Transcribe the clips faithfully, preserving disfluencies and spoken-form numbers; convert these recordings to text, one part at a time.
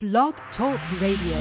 Blog Talk Radio.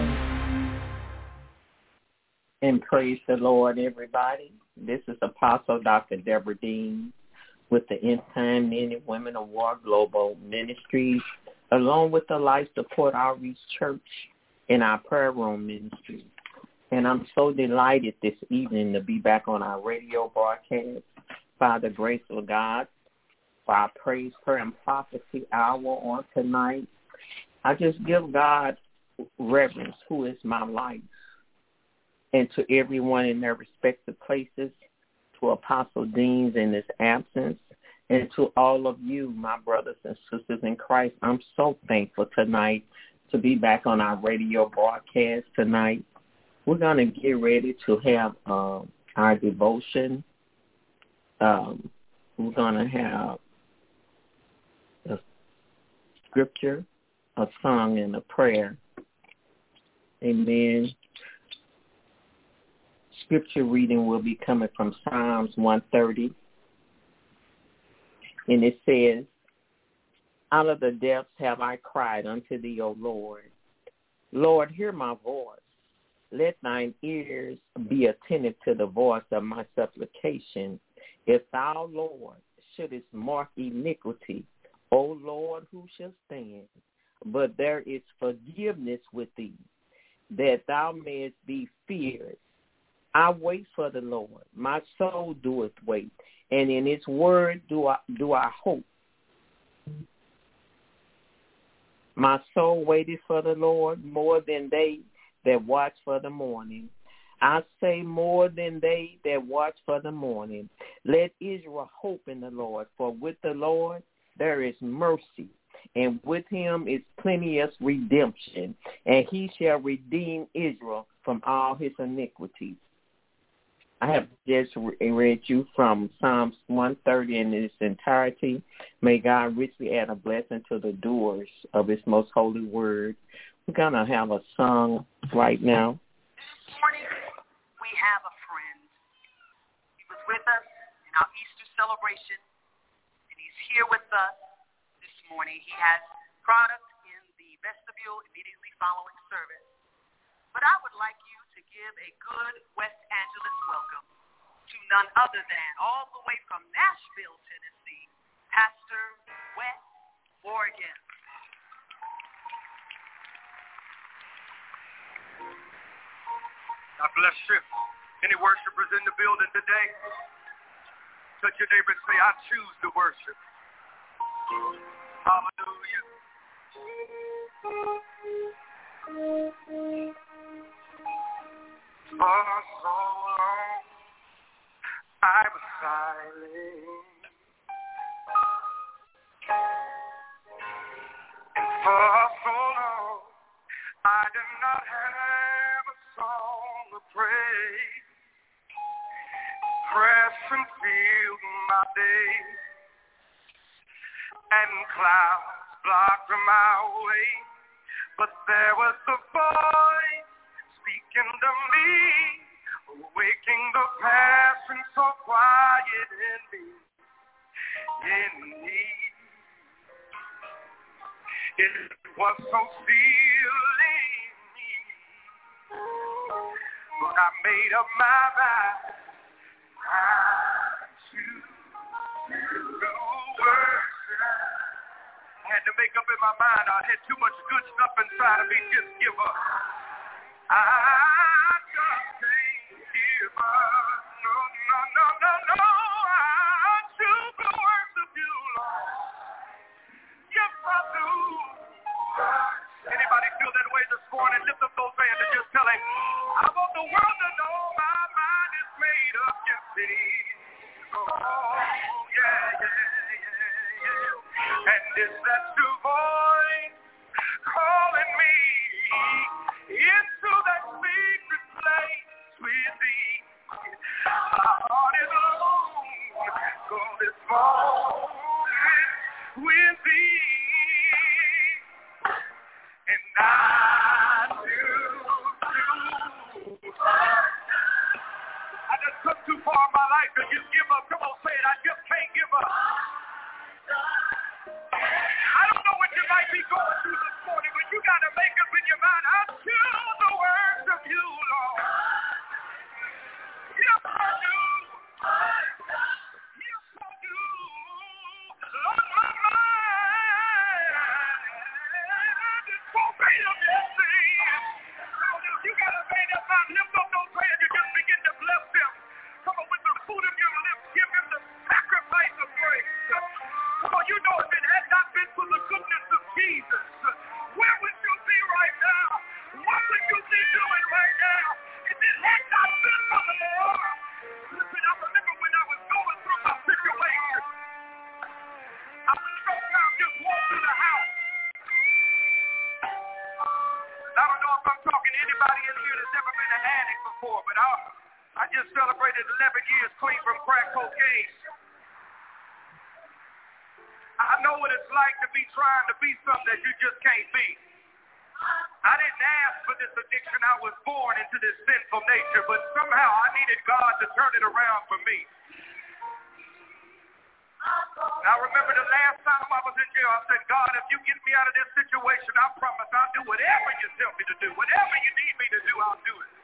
And praise the Lord, everybody. This is Apostle Doctor Deborah Dean with the End Time Men and Women of War Global Ministries, along with the Life Support Outreach Church and our Prayer Room Ministry. And I'm so delighted this evening to be back on our radio broadcast by the grace of God for our praise, prayer, and prophecy hour on tonight. I just give God reverence, who is my life, and to everyone in their respective places, to Apostle Deans in his absence, and to all of you, my brothers and sisters in Christ. I'm so thankful tonight to be back on our radio broadcast tonight. We're going to get ready to have um, our devotion. Um, we're going to have a scripture, a song, and a prayer. Amen. Scripture reading will be coming from Psalms one thirty. And it says, out of the depths have I cried unto thee, O Lord. Lord, hear my voice. Let thine ears be attentive to the voice of my supplication. If thou, Lord, shouldest mark iniquity, O Lord, who shall stand? But there is forgiveness with thee, that thou mayest be feared. I wait for the Lord. My soul doeth wait, and in his word do I do I hope. My soul waited for the Lord more than they that watch for the morning. I say more than they that watch for the morning. Let Israel hope in the Lord, for with the Lord there is mercy, and with him is plenteous redemption, and he shall redeem Israel from all his iniquities. I have just read you from Psalms one thirty in its entirety. May God richly add a blessing to the doers of his most holy word. We're going to have a song right now. This morning, we have a friend. He was with us in our Easter celebration, and he's here with us this morning. He has product in the vestibule immediately following service. But I would like you to give a good West Angeles welcome to none other than, all the way from Nashville, Tennessee, Pastor Wes Morgan. God bless you. Any worshipers in the building today? Touch your neighbor and say, I choose to worship. Hallelujah. For so long I was silent, and for so long I did not have a song of praise. Pressing filled my days, and clouds blocked my way, but there was a voice speaking to me, waking the passion so quiet in me, in me. It was so still in me, but I made up my mind. I choose to worship. I had to make up in my mind. I had too much good stuff inside of me. Just give up. I just can't give up. No, no, no, no, no. I choose to worship you, Lord. Yes, I do. Anybody feel that way this morning? Lift up those hands and just tell him, I want the world to know my mind is made up. Yes, it is. Oh, yeah, yeah, yeah, yeah. And it's that true voice calling me into that secret place with thee. My heart is alone, so this morning with thee. And I do, do. I just took too far in my life to just give up. Come on, say it. I just can't give up. I don't know what you might be going through this morning, but you got to make up weight of your sin. You got to made up mind. Lift up those hands and just begin to bless him. Come on, with the fruit of your lips, give him the sacrifice of praise. Come on, you know if it had not been for the goodness of Jesus, where would you be right now? What would you be doing right now if it had not been for the Lord? Listen, I remember when I was going through my situation, I was so proud just walk through the house. I don't know if I'm talking to anybody in here that's ever been an addict before, but I, I just celebrated eleven years clean from crack cocaine. I know what it's like to be trying to be something that you just can't be. I didn't ask for this addiction. I was born into this sinful nature, but somehow I needed God to turn it around for me. I remember the last time I was in jail, I said, God, if you get me out of this situation, I promise I'll do whatever you tell me to do. Whatever you need me to do, I'll do it.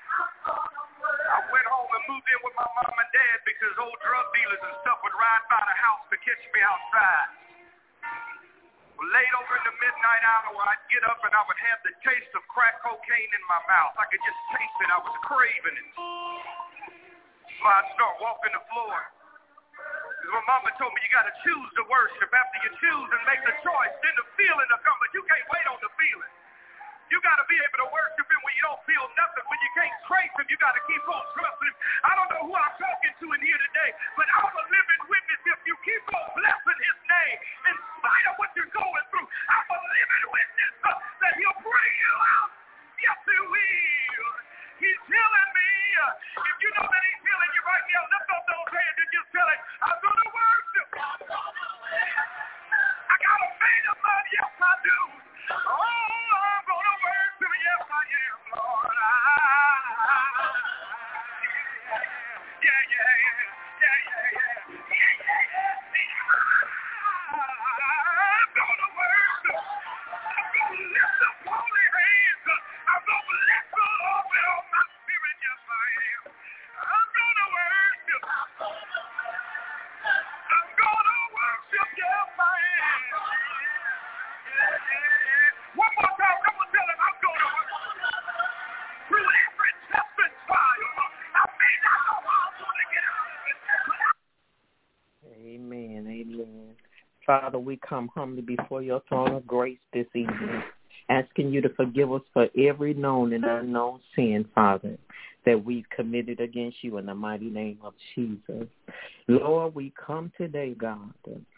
I went home and moved in with my mom and dad because old drug dealers and stuff would ride by the house to catch me outside. Well, late over in the midnight hour, I'd get up and I would have the taste of crack cocaine in my mouth. I could just taste it. I was craving it. So I'd start walking the floor. Because my mama told me you got to choose to worship. After you choose and make the choice, then the feeling will come. But you can't wait on the feeling. You got to be able to worship him when you don't feel nothing. When you can't trace him, you got to keep on trusting him. I don't know who I'm talking to in here today, but I'm a living witness. If you keep on blessing his name, in spite of what you're going through, I'm a living witness uh, that he'll bring you out. Yes, he will. He's healing me. Uh, if you know that he's healing you right now, lift up those hands and just tell him, I'm going to worship. I got a faith of love. Yes, I do. Oh, I'm going to worship. Yes, I am, Lord. I, yeah, yeah, yeah, yeah, yeah, yeah, yeah, yeah, yeah. I'm going to worship. I'm going to lift up holy hands. I'm going to bless the Lord with all my spirit. Yes, I am. I'm going to worship. I'm going to worship. Yes, I am. One more time, come on, tell him I'm going to work through every test and trial. I may not know how I'm going to get out of it, but I... Amen, amen. Father, we come humbly before your throne of grace this evening, asking you to forgive us for every known and unknown sin, Father, that we've committed against you in the mighty name of Jesus. Lord, we come today, God,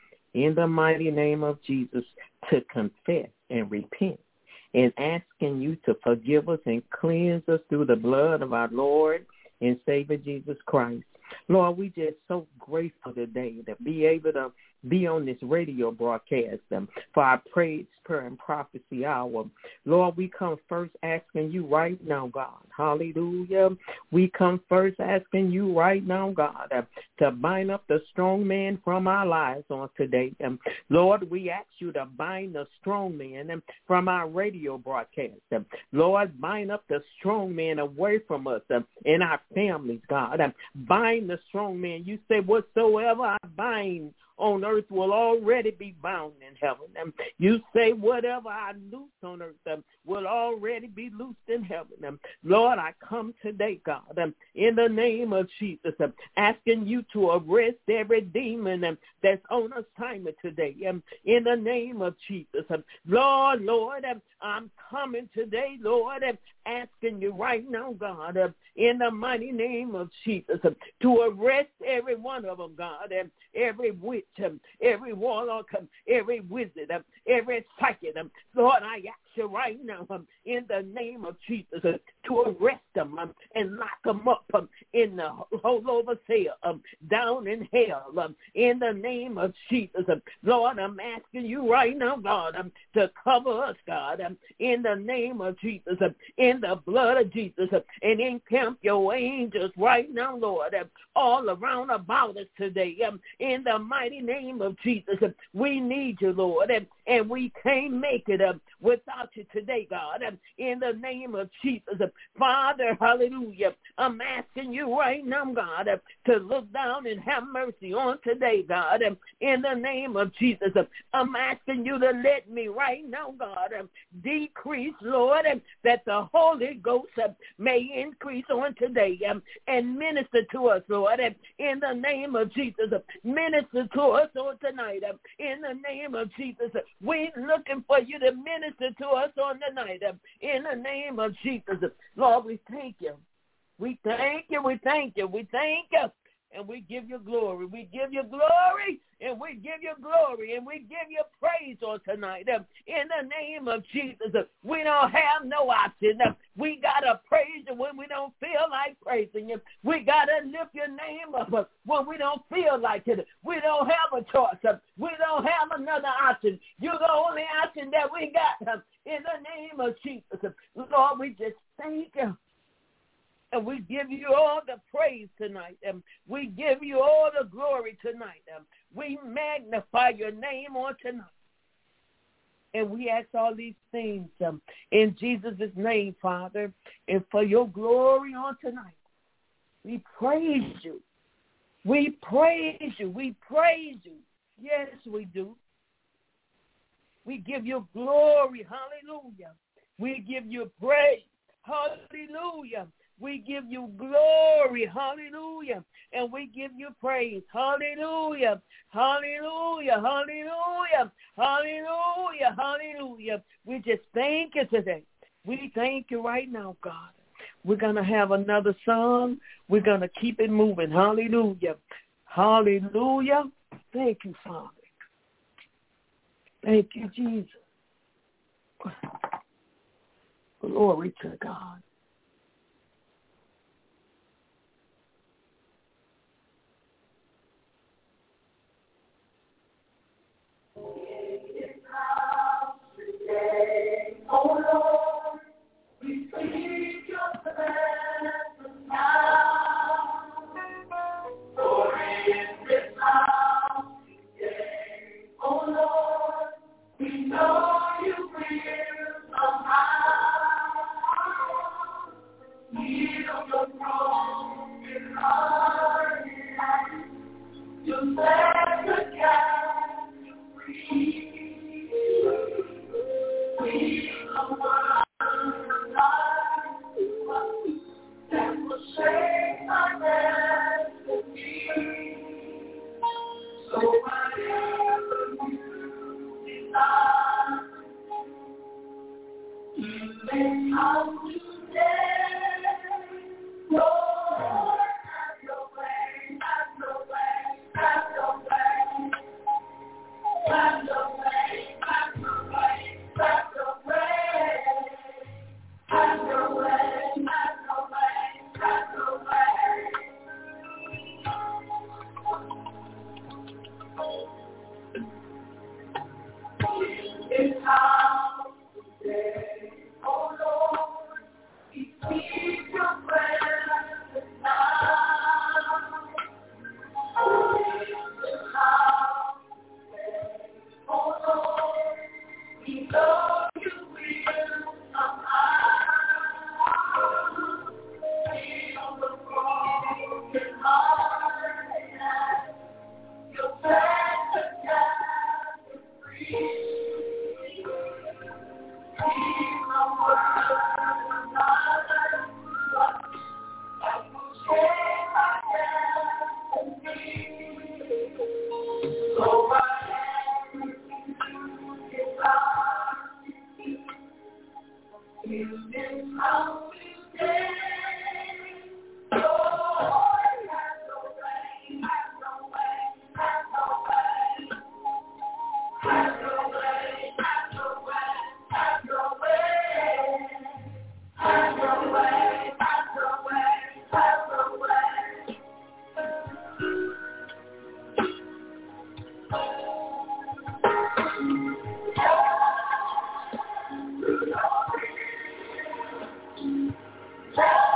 in the mighty name of Jesus, to confess and repent and asking you to forgive us and cleanse us through the blood of our Lord and Savior Jesus Christ. Lord, we just so grateful today to be able to be on this radio broadcast um, for our praise, prayer, and prophecy hour. Lord, we come first asking you right now, God, hallelujah. We come first asking you right now, God, uh, to bind up the strong man from our lives on today. Um, Lord, we ask you to bind the strong man um, from our radio broadcast. Um, Lord, bind up the strong man away from us um, and our families, God. Um, bind the strong man. You say whatsoever I bind on earth will already be bound in heaven. And you say whatever I loose on earth um, will already be loosed in heaven. Um, Lord, I come today, God, um, in the name of Jesus, um, asking you to arrest every demon um, that's on assignment today. Um, in the name of Jesus. Um, Lord, Lord, um, I'm coming today, Lord, um, asking you right now, God, um, in the mighty name of Jesus, um, to arrest every one of them, God, um, every witch, um, every warlock, um, every wizard, um, every psychic. Um, Lord, I ask you right now, um, in the name of Jesus, uh, to arrest them um, and lock them up um, in the whole overseer, um, down in hell, um, in the name of Jesus. Um, Lord, I'm asking you right now, God, um, to cover us, God, um, in the name of Jesus, um, in the blood of Jesus, um, and encamp your angels right now, Lord, um, all around about us today, um, in the mighty name of Jesus. Um, we need you, Lord, um, and we can't make it um, without you today, God, in the name of Jesus. Father, hallelujah, I'm asking you right now, God, to look down and have mercy on today, God, in the name of Jesus. I'm asking you to let me right now, God, decrease, Lord, that the Holy Ghost may increase on today and minister to us, Lord, in the name of Jesus. Minister to us on tonight, in the name of Jesus. We're looking for you to minister to us on the night, in the name of Jesus. Lord, we thank you. We thank you. We thank you. We thank you. And we give you glory. We give you glory, and we give you glory, and we give you praise on tonight. In the name of Jesus, we don't have no option. We got to praise you when we don't feel like praising you. We got to lift your name up when we don't feel like it. We don't have a choice. We don't have another option. You're the only option that we got. In the name of Jesus, Lord, we just thank you. And we give you all the praise tonight. And we give you all the glory tonight. And we magnify your name on tonight. And we ask all these things um, in Jesus' name, Father, and for your glory on tonight. We praise you. We praise you. We praise you. Yes, we do. We give you glory. Hallelujah. We give you praise. Hallelujah. We give you glory, hallelujah, and we give you praise, hallelujah, hallelujah, hallelujah, hallelujah, hallelujah. We just thank you today. We thank you right now, God. We're going to have another song. We're going to keep it moving, hallelujah, hallelujah. Thank you, Father. Thank you, Jesus. Glory to God. Oh Lord, we speak your presence now. For in this house today, oh Lord, we know you will somehow heal the broken heart. You set the captive free. We are one that will shape my destiny. So whatever you desire, you may come today. Lord, have your way, have your way, have your way. Have your way, have your way. Have your way, have your way, have your way, have your way. It's how today, oh Lord, we speak your presence now. It's how today, oh Lord, we know you will somehow heal the broken heart. You'll set the captive free. He's the word of another that will shape my destiny. So whatever you desire, in this house today, Lord, have your way, have your way, have your way. Have your way, have your way, have your way. Have your way, have your way, have your way. Yeah.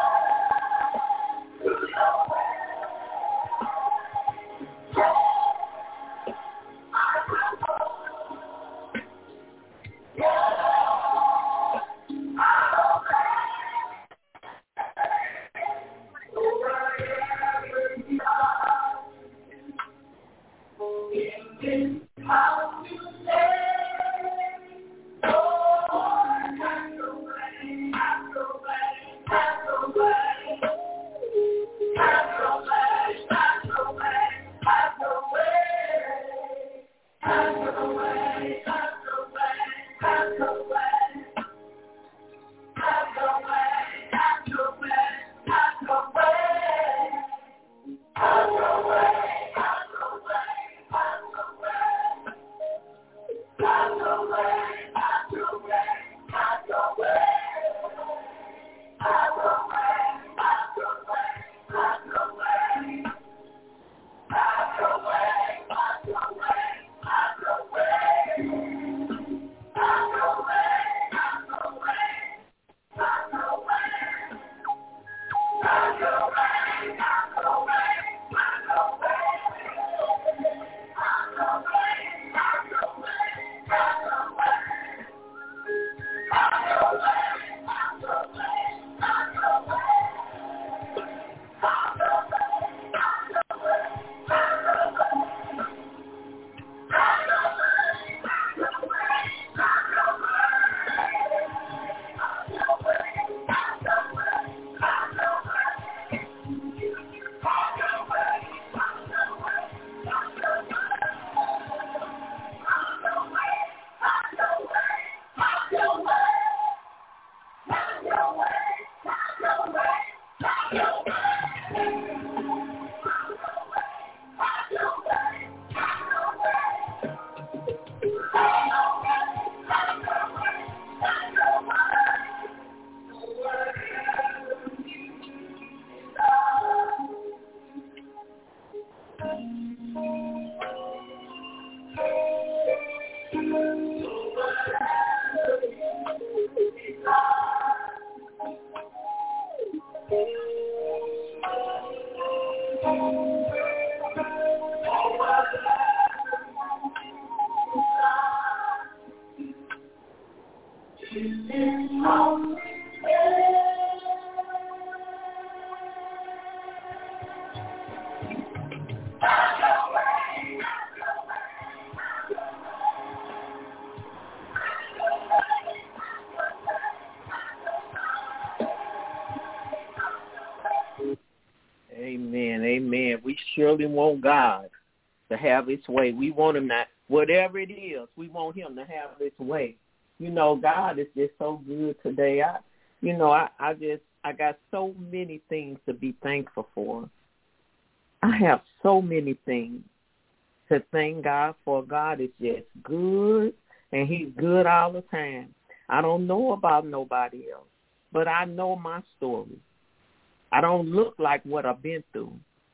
Amen, amen. We surely want God to have his way. We want him to, whatever it is, we want him to have his way. You know, God is just so good today. I, you know, I, I just, I got so many things to be thankful for. I have so many things to thank God for. God is just good, and he's good all the time. I don't know about nobody else, but I know my story. I don't look like what I've been through,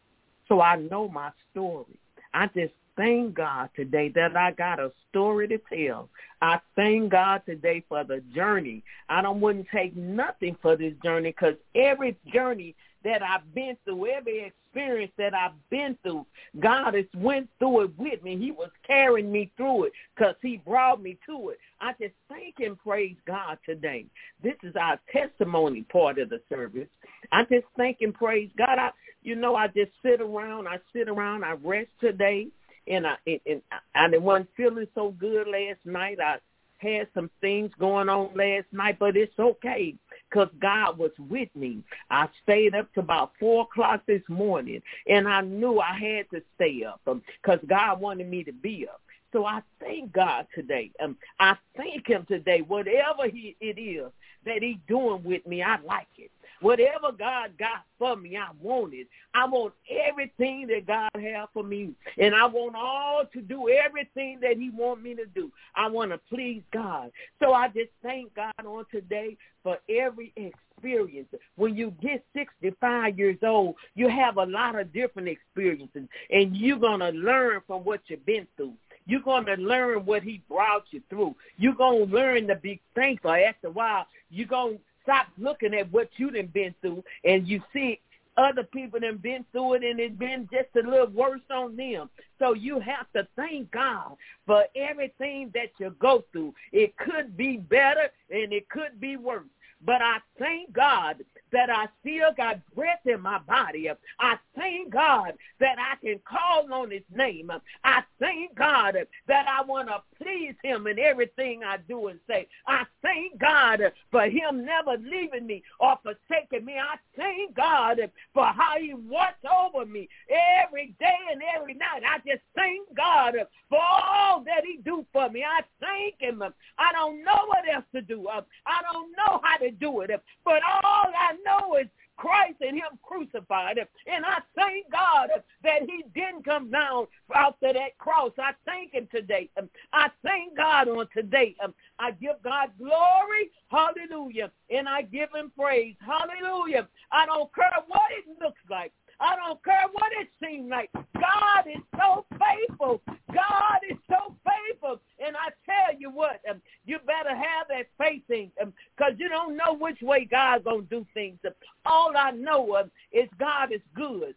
so I know my story. I just thank God today that I got a story to tell. I thank God today for the journey. I don't wouldn't take nothing for this journey, because every journey that I've been through, every experience that I've been through, God has went through it with me. He was carrying me through it because he brought me to it. I just thank and praise God today. This is our testimony part of the service. I just thank and praise God. I, you know, I just sit around. I sit around. I rest today. And I, and I, I wasn't feeling so good last night. I had some things going on last night, but it's okay because God was with me. I stayed up to about four o'clock this morning, and I knew I had to stay up because um, God wanted me to be up. So I thank God today. Um, I thank him today. Whatever he, it is that he's doing with me, I like it. Whatever God got for me, I want it. I want everything that God has for me. And I want all to do everything that he wants me to do. I want to please God. So I just thank God on today for every experience. When you get sixty-five years old, you have a lot of different experiences, and you're going to learn from what you've been through. You're going to learn what he brought you through. You're going to learn to be thankful. After a while, you're going to stop looking at what you done been through, and you see other people done been through it, and it's been just a little worse on them. So you have to thank God for everything that you go through. It could be better, and it could be worse. But I thank God that I still got breath in my body. I thank God that I can call on his name. I thank God that I want to please him in everything I do and say. I thank God for him never leaving me or forsaking me. I thank God for how he watched over me every day and every night. I just thank God for all that he do for me. I thank him. I don't know what else to do. I don't know how to do it, but all I know is Christ and him crucified. And I thank God that he didn't come down after that cross. I thank him today. I thank God on today. I give God glory. Hallelujah. And I give him praise. Hallelujah. I don't care what it looks like. I don't care what it seems like. God is so faithful. God is so faithful. And I tell you what, um, you better have that faith in him, because you don't know which way God's going to do things. All I know of is God is good.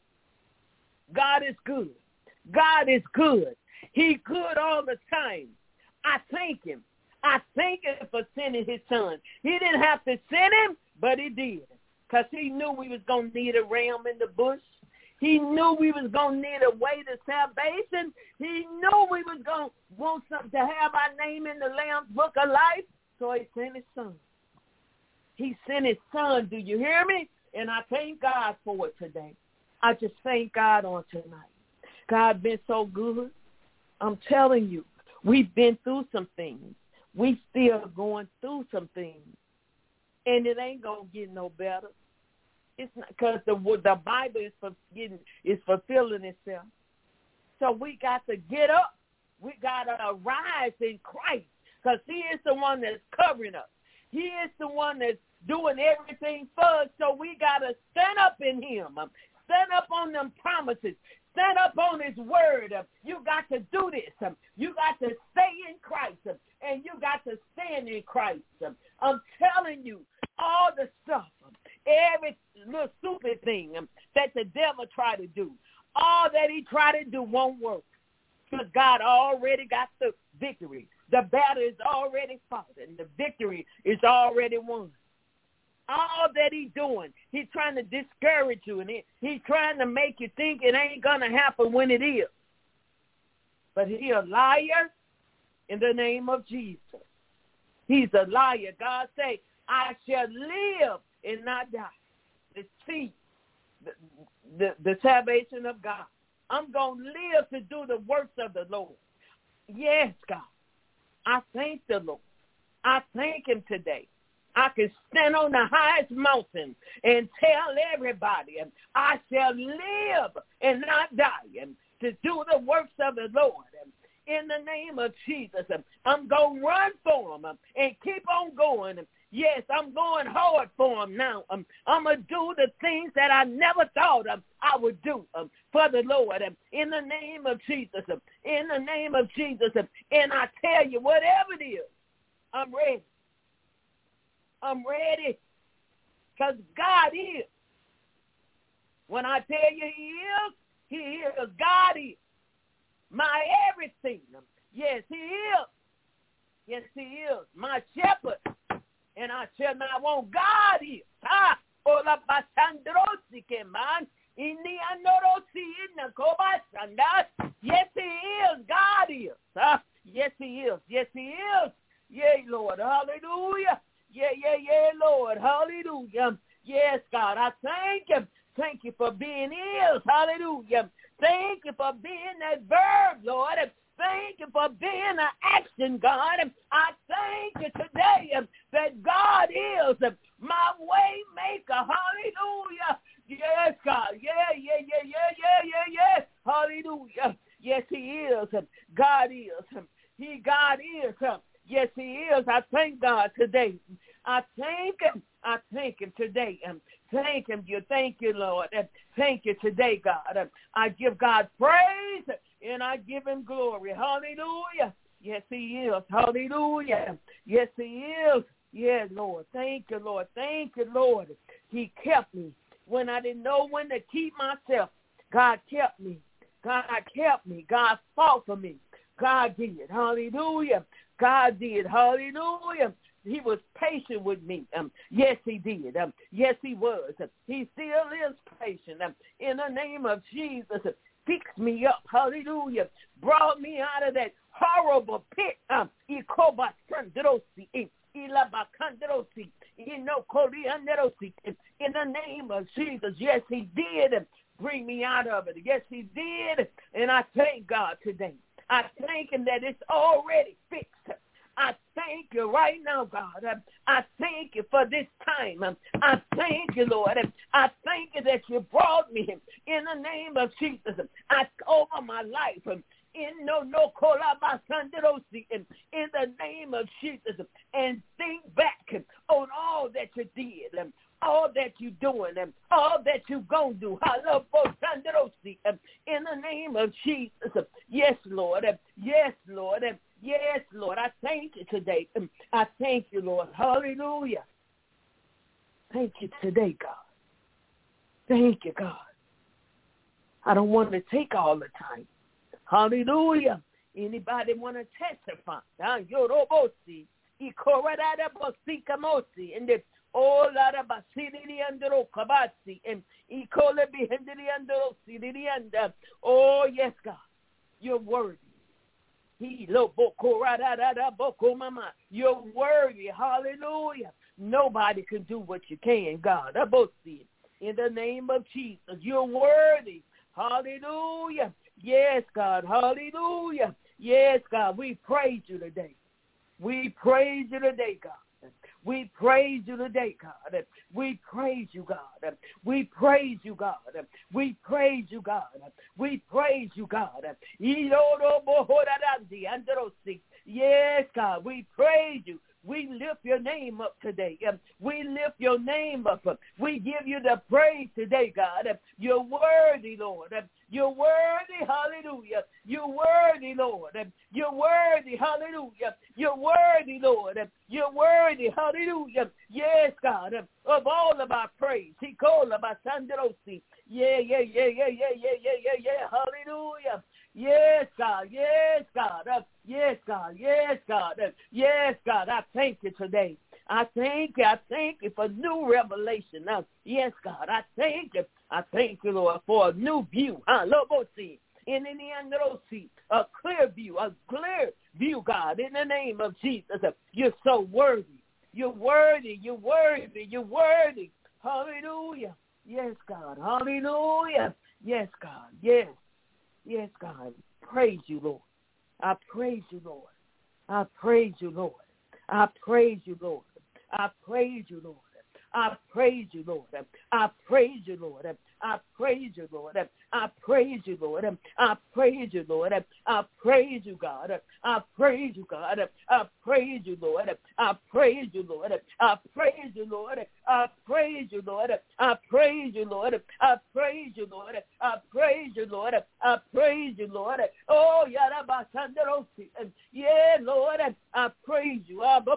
God is good. God is good. He's good all the time. I thank him. I thank him for sending his son. He didn't have to send him, but he did, because he knew we was going to need a ram in the bush. He knew we was going to need a way to salvation. He knew we was going to want something to have our name in the Lamb's Book of Life. So he sent his son. He sent his son. Do you hear me? And I thank God for it today. I just thank God on tonight. God been so good. I'm telling you, we've been through some things. We still going through some things. And it ain't going to get no better. It's not because the the Bible is for getting is fulfilling itself. So we got to get up. We got to arise in Christ because he is the one that's covering us. He is the one that's doing everything for us. So we got to stand up in him. Stand up on them promises. Stand up on his word. You got to do this. You got to stay in Christ. And you got to stand in Christ. I'm telling you, all the stuff, every little stupid thing that the devil tried to do, all that he tried to do won't work. Because God already got the victory. The battle is already fought, and the victory is already won. All that he's doing, he's trying to discourage you, and he, he's trying to make you think it ain't going to happen when it is. But he's a liar in the name of Jesus. He's a liar. God say, I shall live and not die to see the, the, the salvation of God. I'm going to live to do the works of the Lord. Yes, God. I thank the Lord. I thank him today. I can stand on the highest mountain and tell everybody, I shall live and not die to do the works of the Lord. In the name of Jesus, I'm going to run for him and keep on going. Yes, I'm going hard for him now. Um, I'm going to do the things that I never thought um, I would do um, for the Lord. Um, in the name of Jesus. Um, in the name of Jesus. Um, and I tell you, whatever it is, I'm ready. I'm ready. Because God is. When I tell you he is, he is. God is. My everything. Um, yes, he is. Yes, he is. My shepherd. And I shall not want God is. Ah, ola basandrosi que man. Inni andorosi inna kobasanda. Yes, he is. God is. Ah, yes, he is. Yes, he is. Yea, Lord. Hallelujah. Yeah, yeah, yeah, Lord. Hallelujah. Yes, God. I thank you. Thank you for being is. Hallelujah. Thank you for being that verb, Lord. Thank you for being an action, God. I thank you today that God is my way maker. Hallelujah. Yes, God. Yeah, yeah, yeah, yeah, yeah, yeah, yeah. Hallelujah. Yes, he is. God is. He, God is. Yes, he is. I thank God today. I thank him. I thank him today. Thank him. You thank you, Lord. Thank you today, God. I give God praise and I give him glory. Hallelujah. Yes, he is. Hallelujah. Yes, he is. Yes, Lord. Thank you, Lord. Thank you, Lord. He kept me when I didn't know when to keep myself. God kept me. God kept me. God fought for me. God did. Hallelujah. God did. Hallelujah. He was patient with me. Um, yes, he did. Um, yes, he was. Um, he still is patient. Um, in the name of Jesus, uh, fixed me up. Hallelujah. Brought me out of that horrible pit. Um, in the name of Jesus. Yes, he did bring me out of it. Yes, he did. And I thank God today. I thank him that it's already fixed. I thank you right now, God. I thank you for this time. I thank you, Lord. I thank you that you brought me in the name of Jesus. I over my life. In no no in the name of Jesus, and think back on all that you did, all that you're doing, all that you're going to do. In the name of Jesus. Yes, Lord. Yes, Lord. Yes, Lord. I thank you today. I thank you, Lord. Hallelujah. Thank you today, God. Thank you, God. I don't want to take all the time. Hallelujah. Anybody want to testify? And the oh, la basiri andro kabasi and ikole behendri andro siri and oh yes, God, you're worthy. He lo boko rada rada boko mama. You're worthy. Hallelujah. Nobody can do what you can, God. In the name of Jesus, you're worthy. Hallelujah. Yes, God. Hallelujah. Yes, God. We praise you today. We praise you today, God. We praise you today, God. We praise you, God. We praise you, God. We praise you, God. We praise you, God. Yes, God, we praise you. We lift your name up today. We lift your name up. We give you the praise today, God. You're worthy, Lord. You're worthy, hallelujah. You're worthy, Lord. You're worthy, hallelujah. You're worthy, Lord. You're worthy, hallelujah. Yes, God, of all of our praise. He called about Sandrosi. Yeah, yeah, yeah, yeah, yeah, yeah, yeah, yeah, yeah. Hallelujah. Yes, God. Yes, God. Uh, yes, God. Yes, God. Uh, yes, God. I thank you today. I thank you. I thank you for new revelation. Uh, yes, God. I thank you. I thank you, Lord, for a new view. Huh? Lobosi. In the Androsi, a clear view, a clear view, God, in the name of Jesus. Uh, you're so worthy. You're worthy. You're worthy. You're worthy. Hallelujah. Yes, God. Hallelujah. Yes, God. Yes. Yes, God. Praise you, Lord. I praise you, Lord. I praise you, Lord. I praise you, Lord. I praise you, Lord. I praise you, Lord. I praise you, Lord. I praise you, Lord. I praise you, Lord. I praise you, Lord. I praise you, God. I praise you, God. I praise you, Lord. I praise you, Lord. I praise you, Lord. I praise you, Lord. I praise you, Lord. I praise you, Lord. I praise you, Lord. I praise you, Lord. Oh, Yarabasandarosi. Yeah, Lord. I praise you.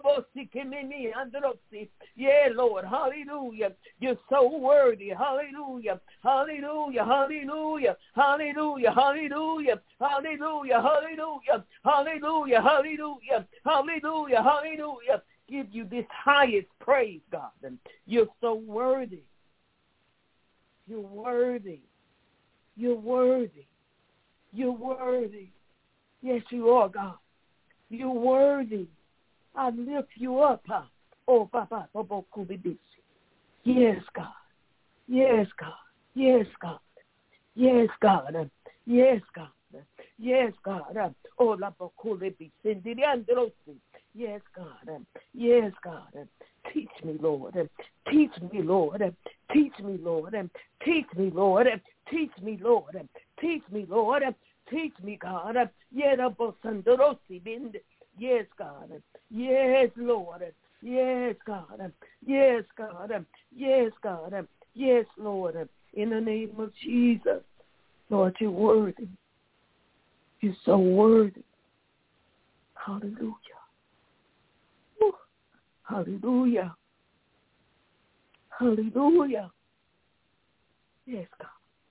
Yeah, Lord. Hallelujah. You're so worthy. Hallelujah. Hallelujah. Hallelujah. Hallelujah. Hallelujah. Hallelujah. Hallelujah. Hallelujah. Hallelujah. Hallelujah. Hallelujah. Give you this highest praise, God. And you're so worthy. You're worthy. You're worthy. You're worthy. Yes, you are, God. You're worthy. I lift you up. Huh? Oh, Papa, Papa, yes, God. Yes, God. Yes, God. Yes, God. Yes, God. Yes, God. Oh, la Bokuli Sindiriandrosi. Yes, God. Yes, God. Teach me, Lord. Teach me, Lord. Teach me, Lord. Teach me, Lord. Teach me, Lord. Teach me, Lord. Teach me, God. Yes, God. Yes, Lord. Yes, God. Yes, God. Yes, God. Yes, Lord. In the name of Jesus. Lord, you're worthy. You're so worthy. Hallelujah. Woo. Hallelujah. Hallelujah. Yes, God.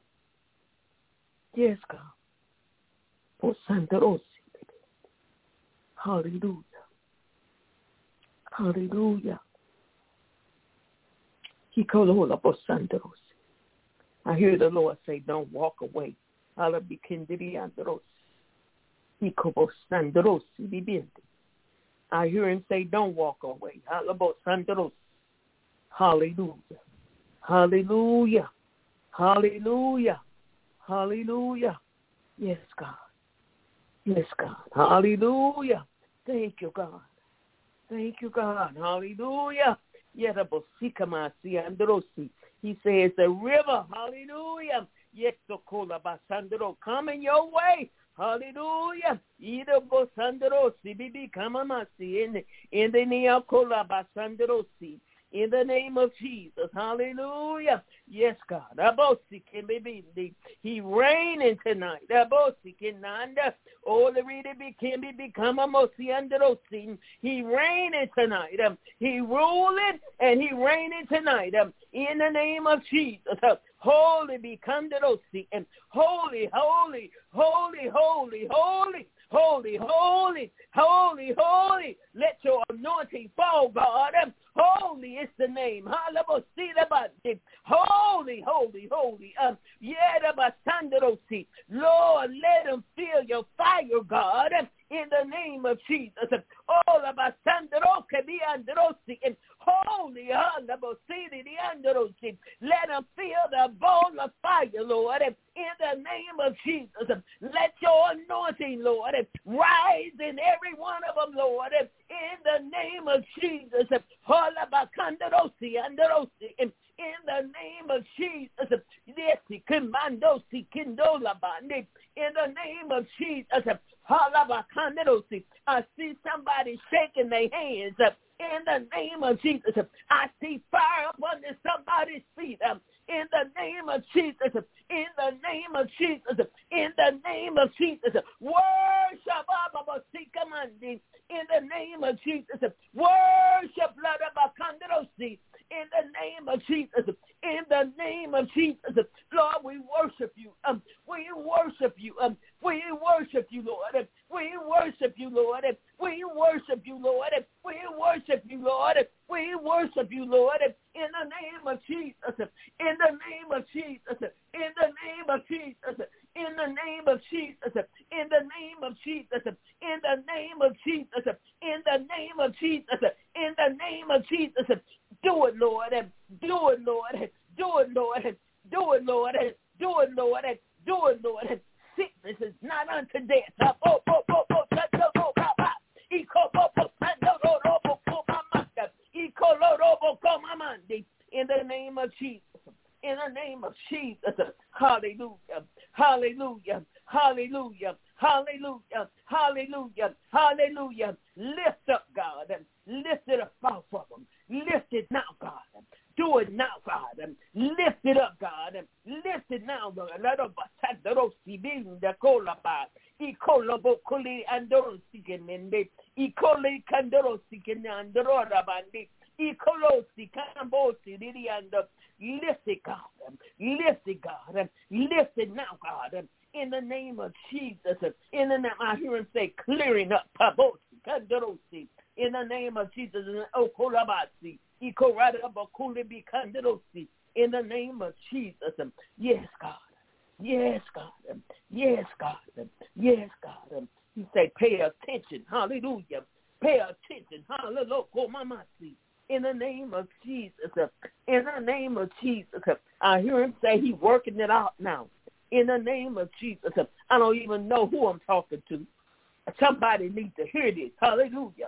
Yes, God. For Santa Rosa. Hallelujah. Hallelujah. He called all of us Santa Rosa. I hear the Lord say, don't walk away. I hear him say, don't walk away. Hallelujah. Hallelujah. Hallelujah. Hallelujah. Yes, God. Yes, God. Hallelujah. Thank you, God. Thank you, God. Hallelujah. He says the river, hallelujah. Yes, so coming your way. Hallelujah. Ida bosandrosi bibi kamamasi in in the neokola basandrosi. In the name of Jesus. Hallelujah. Yes, God. Abosi can be He reigning tonight. Abosi can nanda. Oh, the reader can be become a mosi under those scenes. He reigning tonight. Um, he ruling and he reigning tonight. Um, in the name of Jesus. Uh, holy become the those and holy, holy, holy, holy, holy. Holy, holy, holy, holy. Let your anointing fall, God. Holy is the name. Holy, holy, holy. Um, Lord, let them feel your fire, God, in the name of Jesus. All of us, and holy, let them feel the bowl of fire, Lord, in the name of Jesus. Let your anointing, Lord, rise in every one of them, Lord, in the name of Jesus. Holabakandarosi, andarosi, in the name of Jesus. Yes, Kimandosi, Kindolabandi, in the name of Jesus. Holabakandarosi. I see somebody shaking their hands in the name of Jesus. I see fire up under somebody's feet. In the name of Jesus, in the name of Jesus, in the name of Jesus, worship in the name of Jesus, worship in the name of Jesus, in the name of Jesus, Lord, we worship you, um, we worship you, um, we worship you, Lord, we worship you, Lord, we worship you, Lord, we worship you, Lord, we worship you, Lord, in the name of Jesus, in the name of Jesus, in the name of Jesus, in the name of Jesus, in the name of Jesus, in the name of Jesus, in the name of Jesus, in the name of Jesus, do it, Lord, do it, Lord, do it, Lord, do it, Lord, do it, Lord, do it, Lord. Sickness is not unto death. In the name of Jesus. In the name of Jesus. Hallelujah. Hallelujah. Hallelujah. Hallelujah. Hallelujah. Hallelujah. Lift up, God. Lift it up off of them. Lift it now, God. Do it now, God. Lift it up, God. Lift it now, God. Let us see the colaba. Ikolabo kuli andoro sikenende. Ikole kandoro sikene andoro rabandi. Ikolosi kambosi diriando. Lift it, God. Lift it, God. Lift it now, God. In the name of Jesus. In the name, I hear him say, clearing up. Pabosi kandorosi. In the name of Jesus. Okolabasi. In the name of Jesus. Yes, God. Yes, God. Yes, God. Yes, God. He say, pay attention. Hallelujah. Pay attention. Hallelujah. In the name of Jesus. In the name of Jesus. I hear him say he's working it out now. In the name of Jesus. I don't even know who I'm talking to. Somebody needs to hear this. Hallelujah.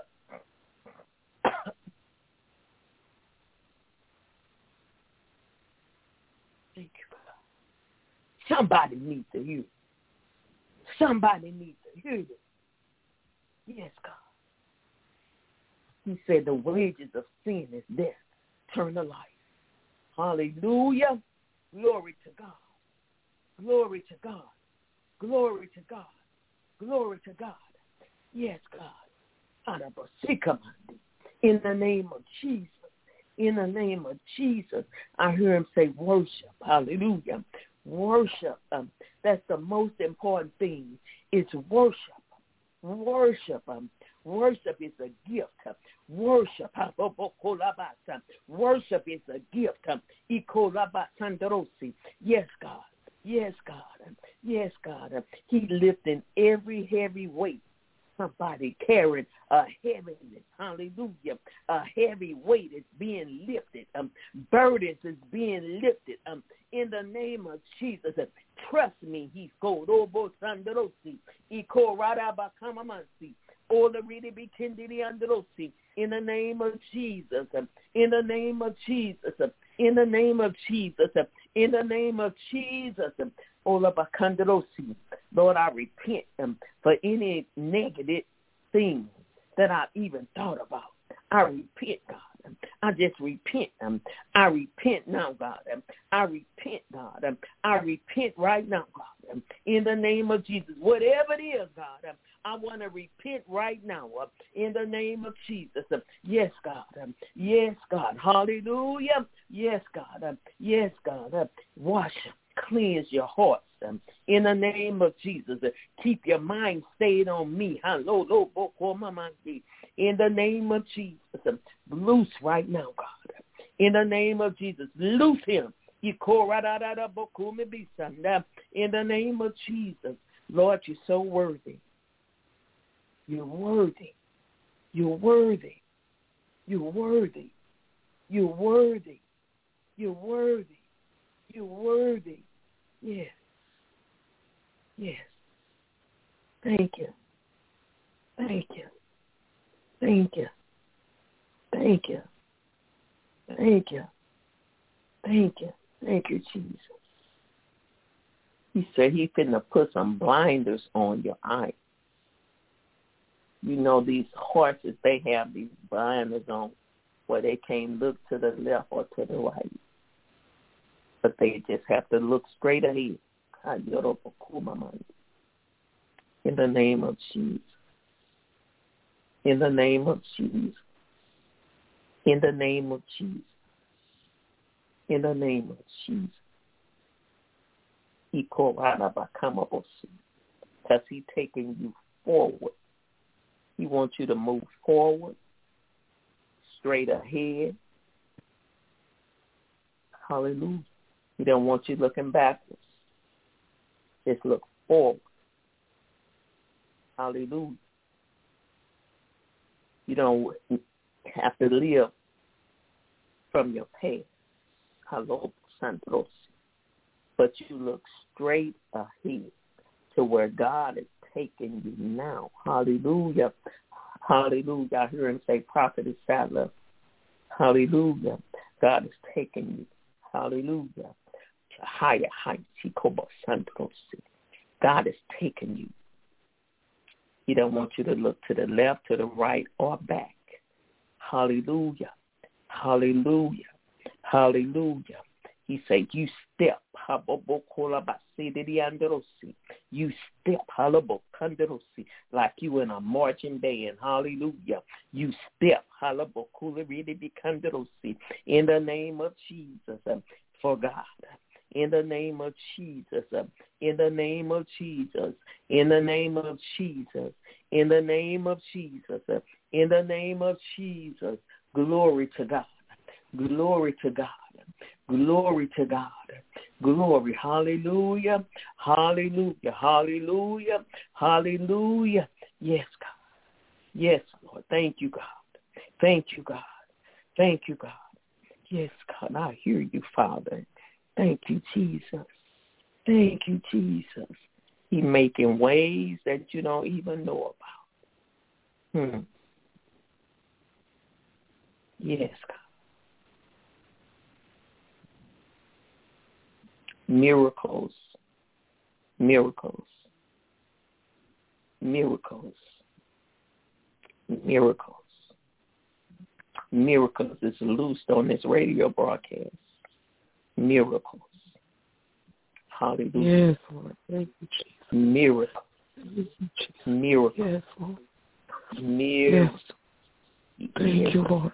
Thank you, God. Somebody needs to hear it. Somebody needs to hear this. Yes, God. He said the wages of sin is death. Turn to life. Hallelujah. Glory to God. Glory to God. Glory to God. Glory to God. Yes, God. In the name of Jesus. In the name of Jesus. I hear him say worship. Hallelujah. Worship. Um, that's the most important thing. It's worship. Worship. Um, worship is a gift. Worship. Worship is a gift. Yes, God. Yes, God. Yes, God. He lifting every heavy weight. Somebody carrying a heaviness. Hallelujah. A heavy weight is being lifted. Um, burdens is being lifted. Um, in the name of Jesus. Trust me, he's called Obo Sanderosi. Iko Radaba Kamamansi. Ola Ridi Bikindiri Anderosi. In the name of Jesus. In the name of Jesus. In the name of Jesus. In the name of Jesus. Ola Bakanderosi. Lord, I repent um, for any negative thing that I've even thought about. I repent, God. Um, I just repent. Um, I repent now, God. Um, I repent, God. Um, I repent right now, God. Um, in the name of Jesus. Whatever it is, God, um, I want to repent right now. Uh, in the name of Jesus. Um, yes, God. Um, yes, God. Hallelujah. Yes, God. Um, yes, God. Uh, wash them. Cleanse your hearts um, in the name of Jesus. Uh, keep your mind stayed on me. In the name of Jesus. Um, loose right now, God. In the name of Jesus. Loose him. In the name of Jesus. Lord, you're so worthy. You're worthy. You're worthy. You're worthy. You're worthy. You're worthy. You're worthy. Yes. Yes. Thank you. Thank you. Thank you. Thank you. Thank you. Thank you. Thank you, Jesus. He said he finna put some blinders on your eyes. You know, these horses, they have these blinders on where they can't look to the left or to the right. But they just have to look straight ahead. In the name of Jesus. In the name of Jesus. In the name of Jesus. In the name of Jesus. He called because he's taking you forward. He wants you to move forward, straight ahead. Hallelujah. He don't want you looking backwards. Just look forward. Hallelujah. You don't have to live from your past. Hello, Santos. But you look straight ahead to where God is taking you now. Hallelujah. Hallelujah. I hear him say, Prophet is Sadler. Hallelujah. God is taking you. Hallelujah. To higher heights. God is taking you. He don't want you to look to the left, to the right, or back. Hallelujah. Hallelujah. Hallelujah. He said, you step. You step like you in a marching band. Hallelujah. You step in the name of Jesus for God. In the name of Jesus. In the name of Jesus. In the name of Jesus. In the name of Jesus. In the name of Jesus. Glory to God. Glory to God. Glory to God. Glory. Hallelujah. Hallelujah. Hallelujah. Hallelujah. Yes, God. Yes, Lord. Thank you, God. Thank you, God. Thank you, God. Yes, God. I hear you, Father. Thank you, Jesus. Thank you, Jesus. He's making ways that you don't even know about. Hmm. Yes, God. Miracles, miracles, miracles, miracles, miracles is loosed on this radio broadcast. Miracles. Hallelujah. Yes, Lord. Thank you, Jesus. Miracles. Miracles. Yes, Lord. Miracles. Yes. Thank you, Lord.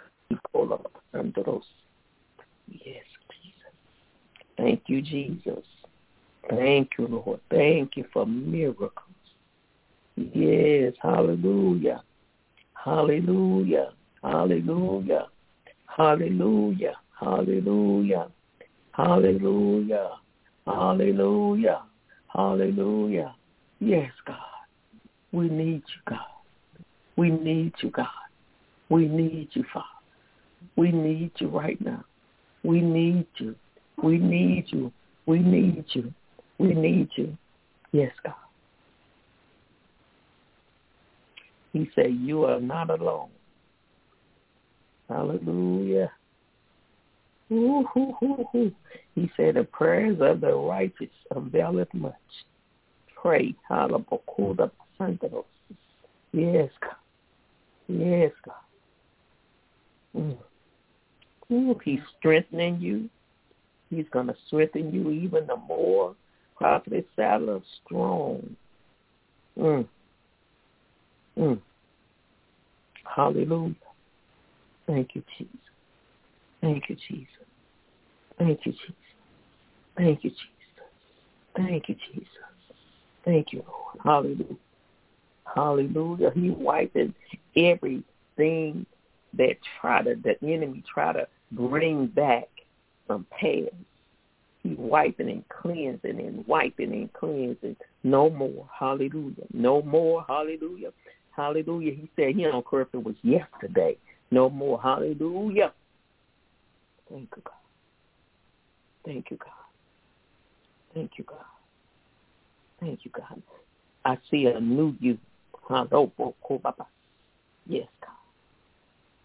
Yes, Jesus. Thank you, Jesus. Thank you, Lord. Thank you for miracles. Yes, hallelujah. Hallelujah. Hallelujah. Hallelujah. Hallelujah. Hallelujah. Hallelujah. Hallelujah. Yes, God. We need you, God. We need you, God. We need you, Father. We need you right now. We need you. We need you. We need you. We need you. Yes, God. He said, you are not alone. Hallelujah. Ooh, ooh, ooh, ooh. He said, the prayers of the righteous availeth much. Pray. Hallelujah. Yes, God. Yes, God. Mm. Ooh, he's strengthening you. He's going to strengthen you even the more. Prophet Sadler, strong. Mm. Mm. Hallelujah. Thank you, Jesus. Thank you, Jesus. Thank you, Jesus. Thank you, Jesus. Thank you, Jesus. Thank you, Lord. Hallelujah. Hallelujah. He wiping everything that try to, the enemy try to bring back from past. He wiping and cleansing and wiping and cleansing. No more. Hallelujah. No more. Hallelujah. Hallelujah. He said he don't care if it was yesterday. No more. Hallelujah. Thank you, God. Thank you, God. Thank you, God. Thank you, God. I see a new you. Yes, God.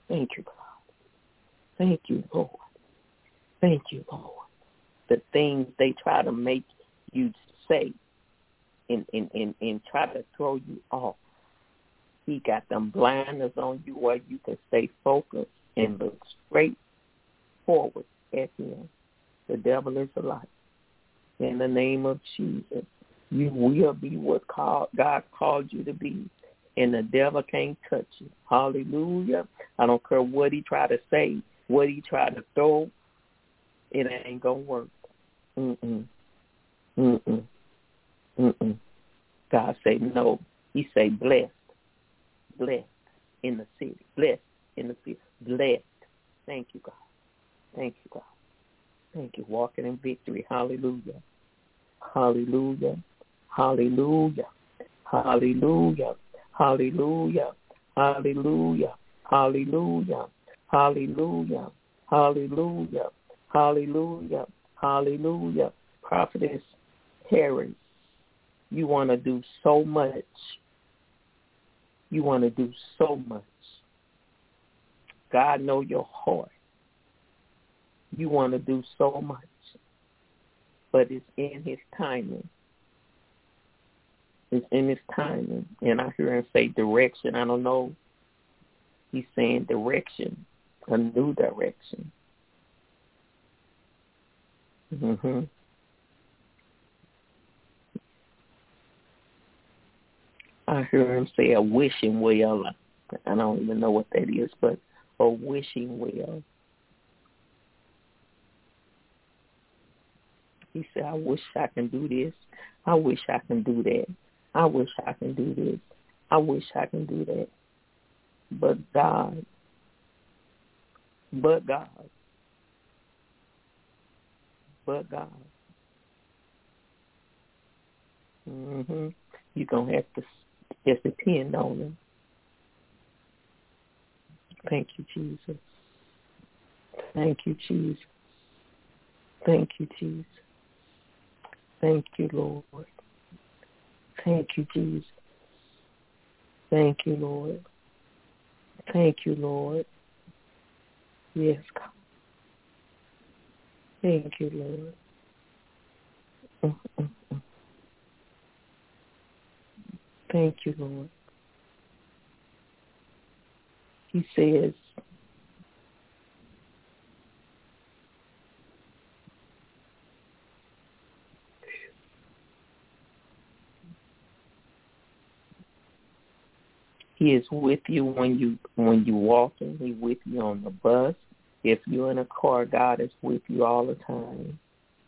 Thank you, God. Thank you, Lord. Thank you, Lord. The things they try to make you say and, and, and, and try to throw you off. He got them blinders on you where you can stay focused and look straight forward at him. The devil is a lie. In the name of Jesus, you will be what called, God called you to be, and the devil can't touch you. Hallelujah. I don't care what he try to say, what he try to throw, it ain't going to work. Mm-mm. Mm-mm. Mm-mm. God say no. He say blessed. Blessed in the city. Blessed in the city. Blessed. Thank you, God. Thank you, God. Thank you. Walking in victory. Hallelujah. Hallelujah. Hallelujah. Hallelujah. Hallelujah. Hallelujah. Hallelujah. Hallelujah. Hallelujah. Hallelujah. Hallelujah. Prophetess Harris, you want to do so much. You want to do so much. God know your heart. You want to do so much. But it's in his timing. It's in his timing. And I hear him say direction. I don't know. He's saying direction, a new direction. Mm-hmm. I hear him say a wishing well. I don't even know what that is, but a wishing well. He said, I wish I can do this. I wish I can do that. I wish I can do this. I wish I can do that. But God, but God, but God. Mm-hmm. You're going to have to just depend on him. Thank you, Jesus. Thank you, Jesus. Thank you, Jesus. Thank you, Lord. Thank you, Jesus. Thank you, Lord. Thank you, Lord. Yes, God. Thank you, Lord. Mm-mm-mm. Thank you, Lord. He says, he is with you when you when you walking. He's with you on the bus. If you're in a car, God is with you all the time.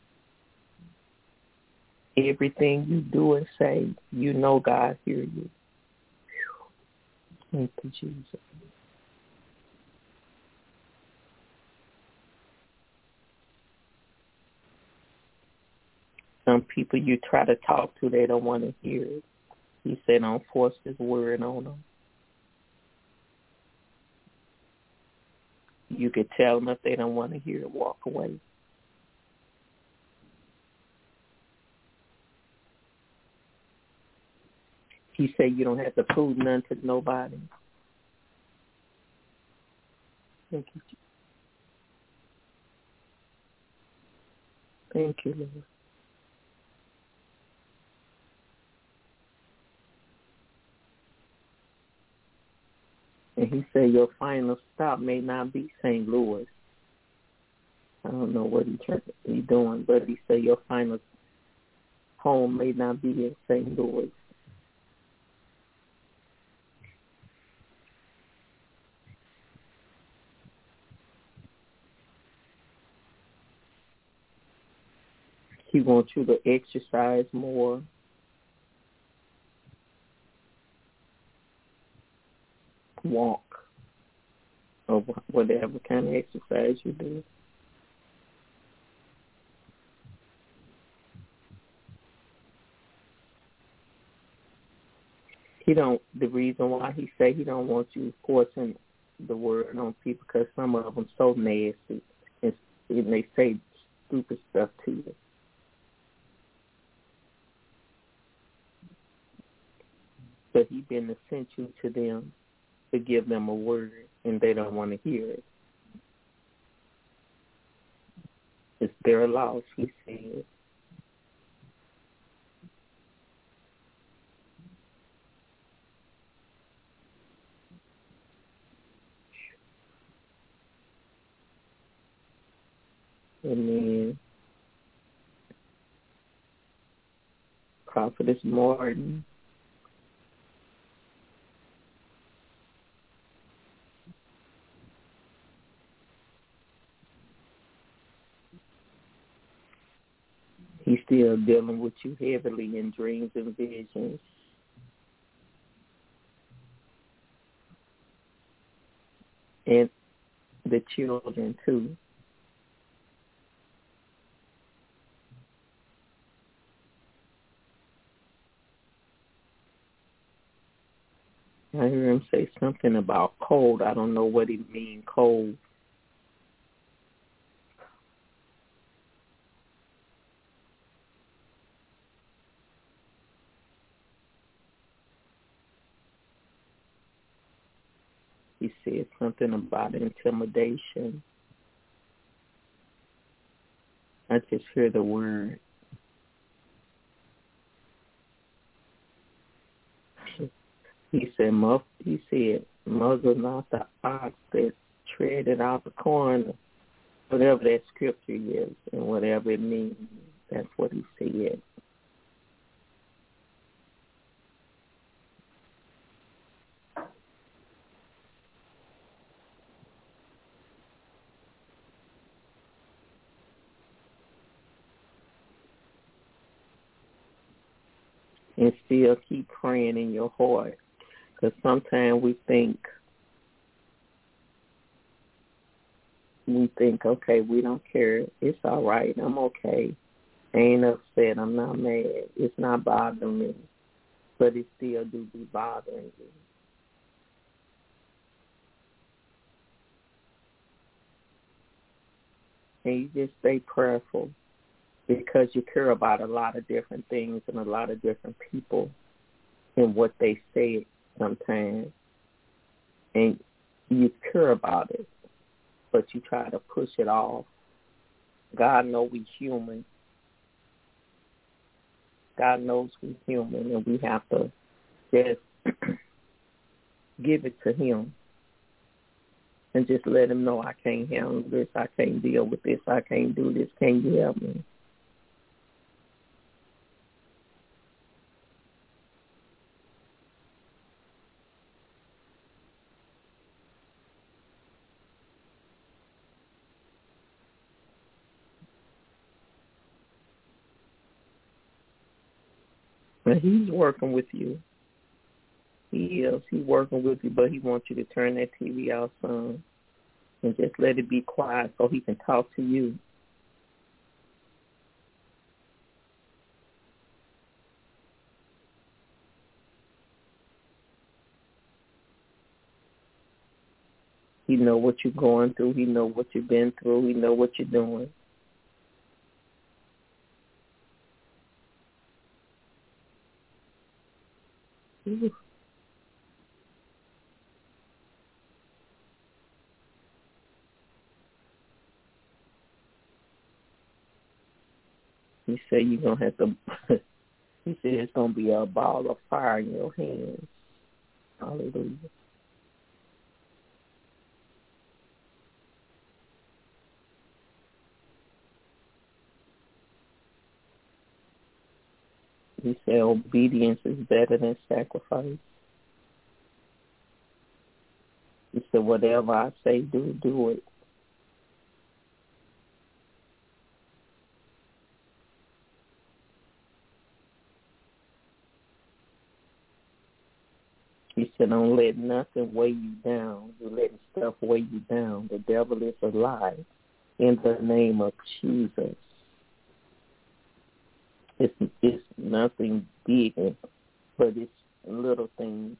Everything you do and say, you know God hear you. Thank you, Jesus. Some people you try to talk to, they don't want to hear it. He said, don't force his word on them. You could tell them if they don't want to hear it, walk away. He said you don't have to prove none to nobody. Thank you. Thank you, Lord. And he said your final stop may not be Saint Louis. I don't know what he's he doing, but he said your final home may not be in Saint Louis. He wants you to exercise more. Walk. Or whatever kind of exercise you do. He don't. The reason why he say he don't want you forcing the word on people because some of them so nasty and, and they say stupid stuff to you. But he been to send you to them to give them a word. and they don't want to hear it. It's their loss, he said. Amen. Prophetess Morton. He's still dealing with you heavily in dreams and visions. And the children, too. I hear him say something about cold. I don't know what he mean, cold. He said something about intimidation. I just hear the word. He said, he said, muzzle not the ox that treaded out the corner. Whatever that scripture is and whatever it means, that's what he said. And still keep praying in your heart. Because sometimes we think, we think, okay, we don't care. It's all right. I'm okay. I ain't upset. I'm not mad. It's not bothering me. But it still do be bothering you. And you just stay prayerful because you care about a lot of different things and a lot of different people and what they say sometimes. And you care about it, but you try to push it off. God knows we human. God knows we human, and we have to just give it to him and just let him know I can't handle this, I can't deal with this, I can't do this, can you help me? But he's working with you. He is. He's working with you, but he wants you to turn that T V off some and just let it be quiet so he can talk to you. He know what you're going through. He know what you've been through. He know what you're doing. Ooh. He said you're going to have to, he said it's going to be a ball of fire in your hands. Hallelujah. He said obedience is better than sacrifice. He said whatever I say, do, do it. He said, don't let nothing weigh you down. You're letting stuff weigh you down. The devil is a lie. In the name of Jesus. It's, it's nothing big, but it's little things.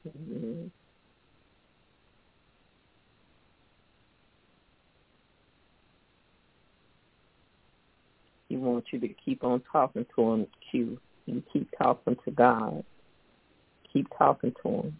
Mm-hmm. He wants you to keep on talking to him, Q. You keep talking to God. Keep talking to him.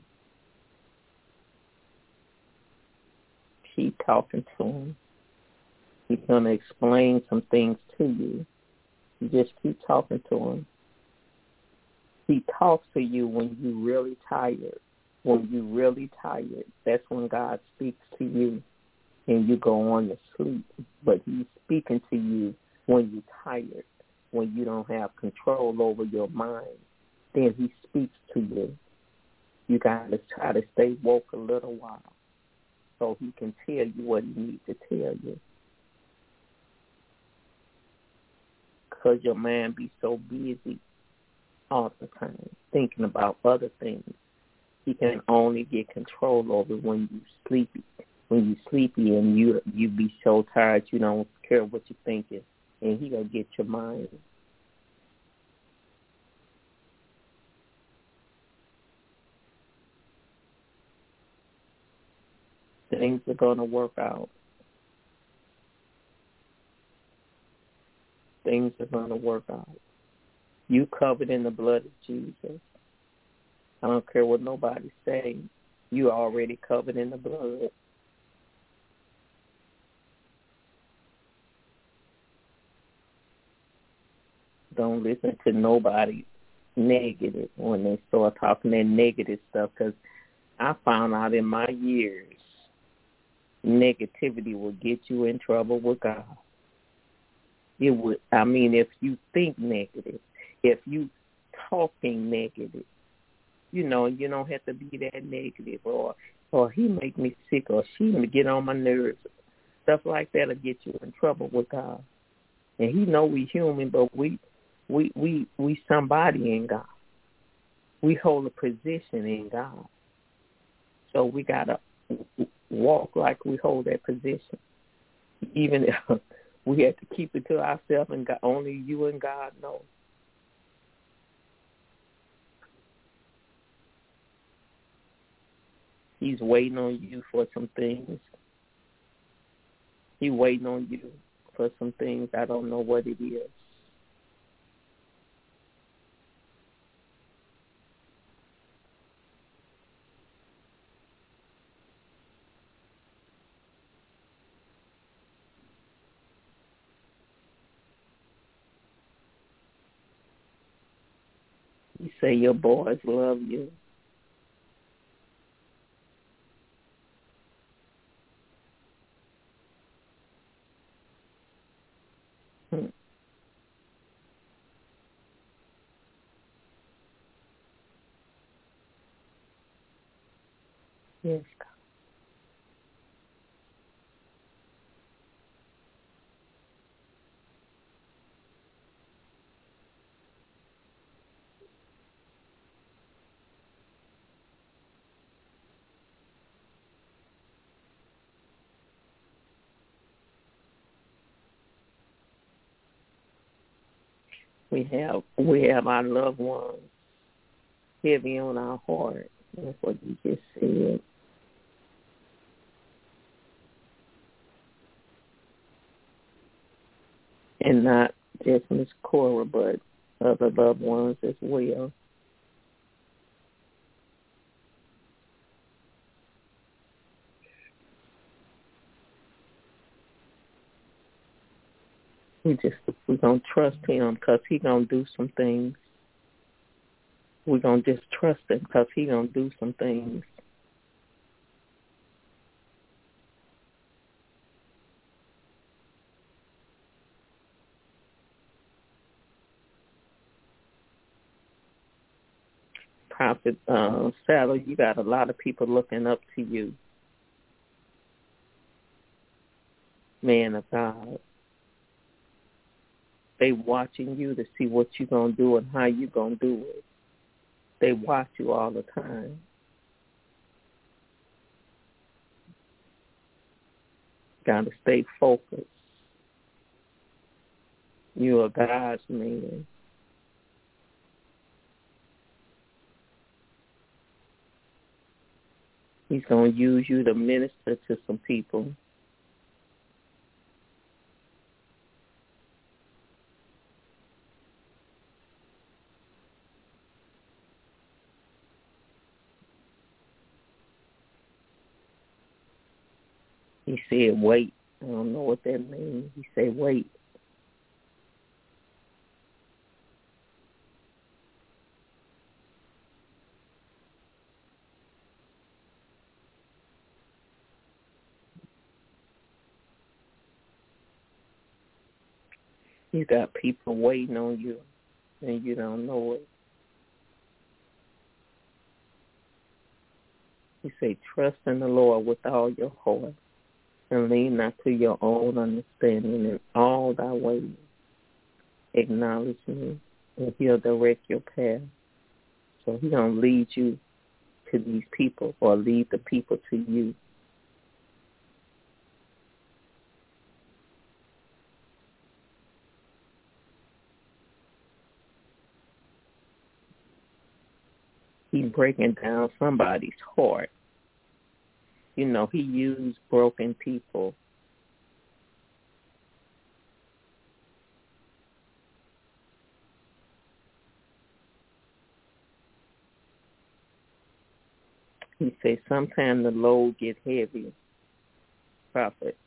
Keep talking to him. He's going to explain some things to you. You just keep talking to him. He talks to you when you're really tired. When you're really tired, that's when God speaks to you and you go on to sleep. But he's speaking to you when you're tired, when you don't have control over your mind. Then he speaks to you. You got to try to stay woke a little while so he can tell you what he needs to tell you. Because your mind be so busy all the time, thinking about other things. He can only get control over when you sleepy. When you sleepy and you you be so tired you don't care what you're thinking, and he gonna get your mind. Things are gonna work out. Things are gonna work out. You covered in the blood of Jesus. I don't care what nobody say. You already covered in the blood. Don't listen to nobody negative when they start talking that negative stuff, because I found out in my years, negativity will get you in trouble with God. It would. I mean, if you think negative, if you talking negative, you know, you don't have to be that negative, or or he make me sick, or she get on my nerves. Stuff like that will get you in trouble with God. And he know we human, but we we we we somebody in God. We hold a position in God. So we gotta walk like we hold that position. Even if we have to keep it to ourselves, and God, only you and God know. He's waiting on you for some things. He's waiting on you for some things. I don't know what it is. You say your boys love you. Hmm. Yes, God. We have we have our loved ones heavy on our heart. That's what you just said. And not just Miss Cora, but other loved ones as well. We just we're gonna trust him because he gonna do some things. We're gonna just trust him because he gonna do some things. Prophet uh, Saddle, you got a lot of people looking up to you, man of God. They watching you to see what you're going to do and how you're going to do it. They watch you all the time. Got to stay focused. You're a God's man. He's going to use you to minister to some people. He said, wait. I don't know what that means. He said, wait. You got people waiting on you, and you don't know it. He said, trust in the Lord with all your heart, and lean not to your own understanding. In all thy ways acknowledge me, and he'll direct your path. So he's going to lead you to these people, or lead the people to you. He's breaking down somebody's heart. You know, he used broken people. He said sometimes the load get heavy, prophet,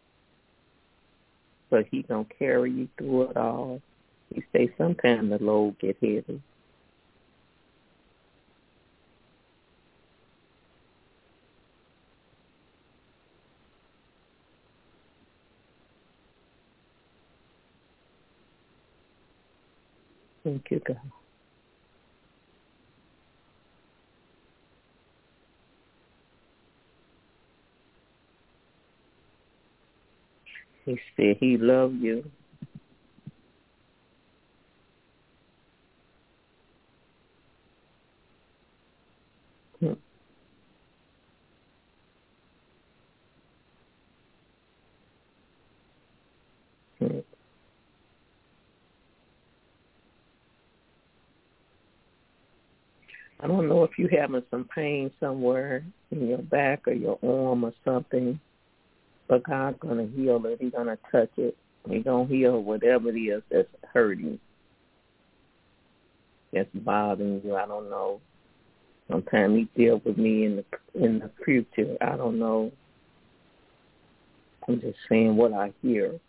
but he going to carry you through it all. He said sometimes the load get heavy. Thank you, God. He said he loved you. Hmm. Hmm. I don't know if you're having some pain somewhere in your back or your arm or something, but God's going to heal it. He's going to touch it. He's going to heal whatever it is that's hurting, that's bothering you. I don't know. Sometimes he deals with me in the in the future. I don't know. I'm just saying what I hear.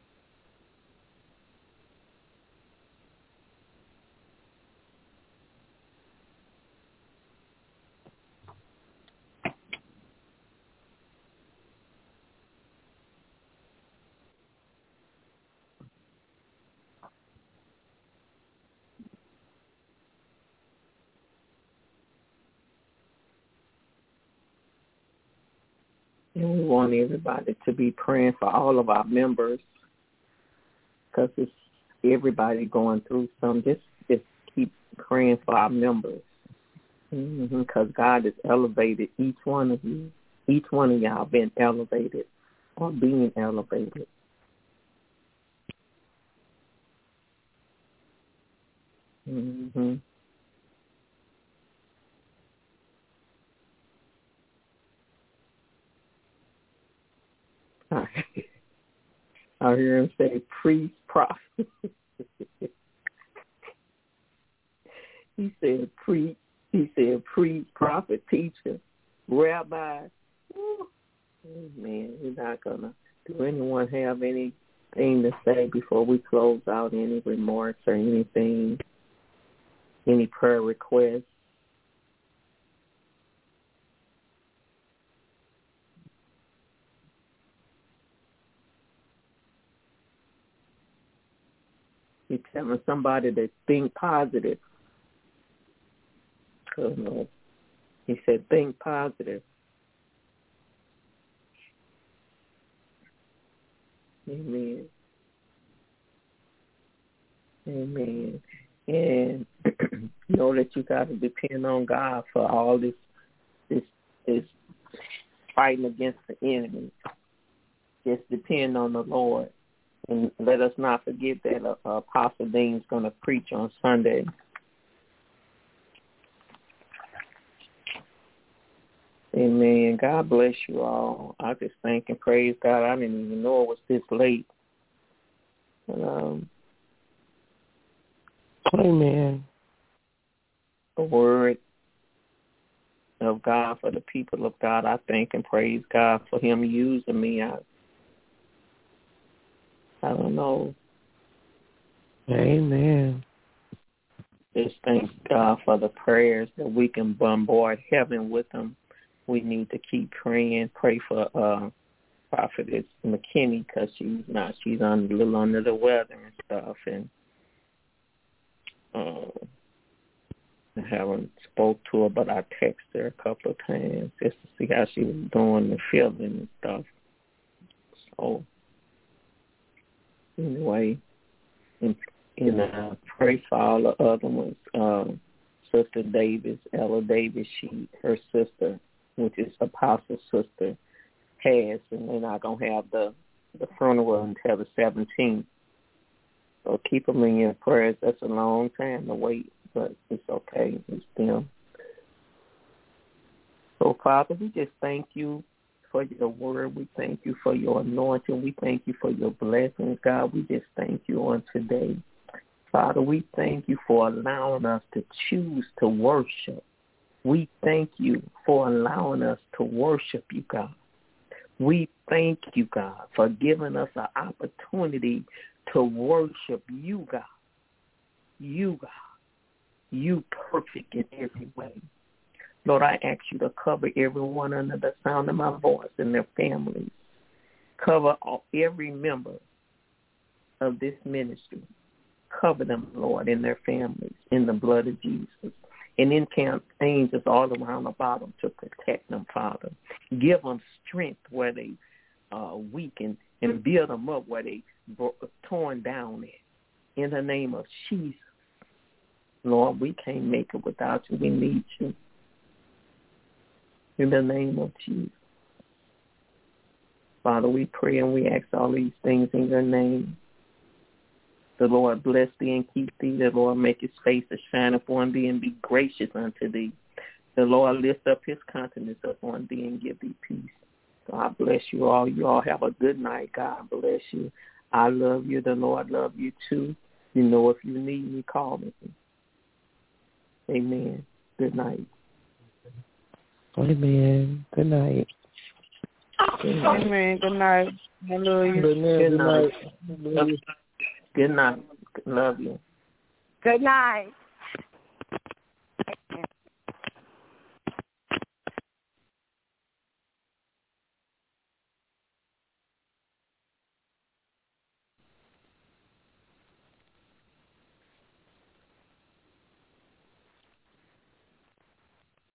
And we want everybody to be praying for all of our members, because it's everybody going through some. Just, just keep praying for our members, because mm-hmm, God has elevated each one of you. Each one of y'all been elevated or being elevated. Mm-hmm. I hear him say priest, prophet. He said priest. He said priest, prophet, teacher, rabbi. Woo. Man, we're not gonna. Do anyone have anything to say before we close out? Any remarks or anything? Any prayer requests? You're telling somebody to think positive. Oh, no. He said think positive. Amen. Amen. And know that you got to depend on God for all this, this, this fighting against the enemy. Just depend on the Lord. And let us not forget that uh, Apostle Dean's going to preach on Sunday. Amen. God bless you all. I just thank and praise God. I didn't even know it was this late. Um, Amen. The word of God for the people of God. I thank and praise God for him using me. I, I don't know. Amen. Just thank God for the prayers that we can bombard heaven with them. We need to keep praying. Pray for uh, Prophetess McKinney because she's not. She's on, a little under the weather and stuff. And uh, I haven't spoke to her, but I texted her a couple of times just to see how she was doing and feeling and stuff. So anyway, and, and I pray for all the other ones. Um, Sister Davis, Ella Davis, she her sister, which is Apostle Sister, has, and they're not going to have the, the funeral until the seventeenth. So keep them in your prayers. That's a long time to wait, but it's okay. It's them. So, Father, we just thank you for your word. We thank you for your anointing. We thank you for your blessings, God. We just thank you on today. Father, we thank you for allowing us to choose to worship. We thank you for allowing us to worship you, God. We thank you, God, for giving us an opportunity to worship you, God. You, God. You perfect in every way. Lord, I ask you to cover everyone under the sound of my voice and their families. Cover all, every member of this ministry. Cover them, Lord, and their families in the blood of Jesus. And encamp angels all around about them to protect them, Father. Give them strength where they uh, weaken and build them up where they bro- torn down at. In the name of Jesus. Lord, we can't make it without you. We need you. In the name of Jesus. Father, we pray and we ask all these things in your name. The Lord bless thee and keep thee. The Lord make his face to shine upon thee and be gracious unto thee. The Lord lift up his countenance upon thee and give thee peace. God bless you all. You all have a good night. God bless you. I love you. The Lord love you too. You know, if you need me, call me. Amen. Good night. Amen. Good night. Good night. Amen. Good night. Hallelujah. Good night. Good Good night. night. Good night. Love you. Good night.